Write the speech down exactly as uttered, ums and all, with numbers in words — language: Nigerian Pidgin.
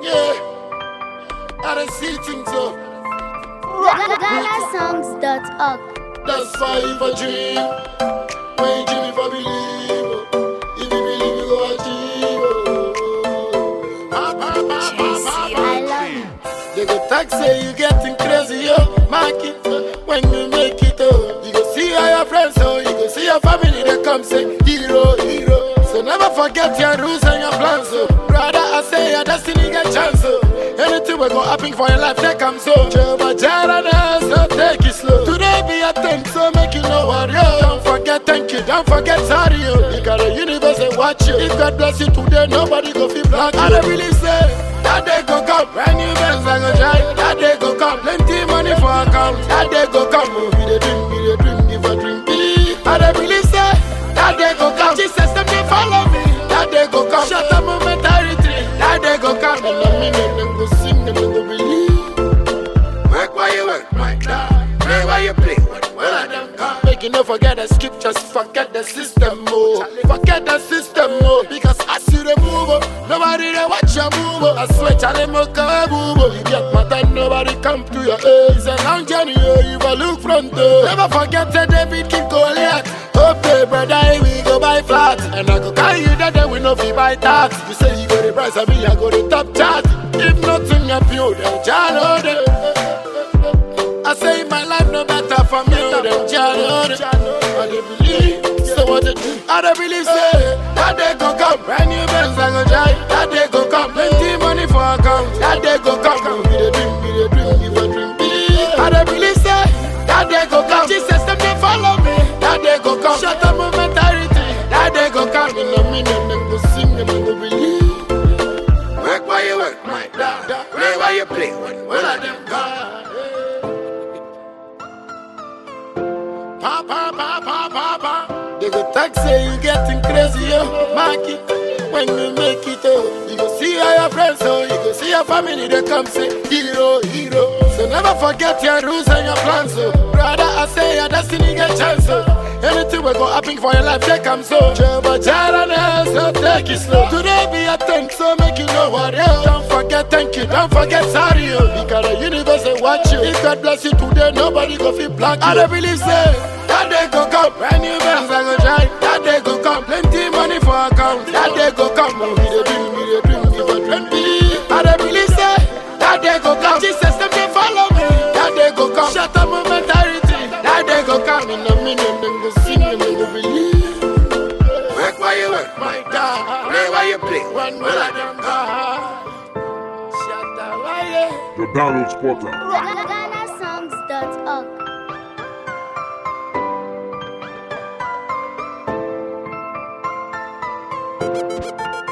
Yeah, I don't see things so. Ghana songs dot org. That's why if I dream, when you dream if I believe, if you believe you go achieve. Ah, ah, ah, ah, ah, I love you. They go talk say you getting crazy, yo. Mark it when you make it, oh. You go see all your friends, oh. You go see your family, they come say hero, hero. So never forget your rules and your plans, oh. Brother, I say your destiny get chance, oh. Anything will go happen for your life, they come so. Jehovah Jireh, so take it slow. Today be a thing, so make you know what, yo. Don't forget thank you, don't forget sorry, yo. You got a universe and watch you. If God bless you today, nobody go feel black. I don't really say that day go come, brand new bells I go try. That day go come, plenty money for account. That day go come, oh, be the dream, be the dream, give a dream, be. I don't really say that day go come. Jesus, them they follow me. That day go come, shut up momentarity. That day go come, and I mean them go sing, them go believe. Work while you work, my God. Play while you play. Well, I don't come. Make you not forget the scriptures, forget the system, oh. Forget the system, oh. Because I see the move, oh. Nobody they watch your move, oh. I swear, Charlie Moka move, oh. You get my time, nobody come to your aid. It's a long journey, oh. You will look front, oh. Never forget that David King Goliath. Okay, brother, we go buy flat. And I go carry you that day, we know fi buy that. You say you go the price, I mean, I go the top chart. If nothing happen, you then Jano, then. I say my life no better for me than Jano. I don't believe, so what they do? I don't believe, say that day go come, brand new Benz I go drive. That day go come, plenty money for account. That day go come, be the dream, be the dream, give a dream, be. I don't believe, say that day go come. Jesus, them they follow me. That day go come, shut up momentarity. That day go come, in a minute, them go sing, them go believe. Work while you work, my dad. Play while you play, when I them God. Pa pa pa pa pa pa. They go talk say you getting crazy, yo. Mark it when you make it, oh. You go see all your friends, oh. You go see your family, they come say hero, hero. So never forget your rules and your plans, oh. Brother, I say your destiny get chance, oh. Anything will go happen for your life, they come so. Jehovah Jireh, so take it slow. Today be a thing, so make you know what, yo. Don't forget thank you, don't forget sorry, yo. Because the universe and watch you. If God bless you today, nobody go feel black. I don't believe, say that day go come, brand new bells I go try. That day go come, plenty money for account. That day go come, oh, be the dream, be the dream, give a dream, be. I don't believe, say that day go come. Jesus, them they follow me. That day go come, shut up momentarity. That day go come, in a minute, them go sing, them go believe. Work while you work, my God. Play while you play, when will I them God. Shut up while you. The download spotter. Ghana songs dot org.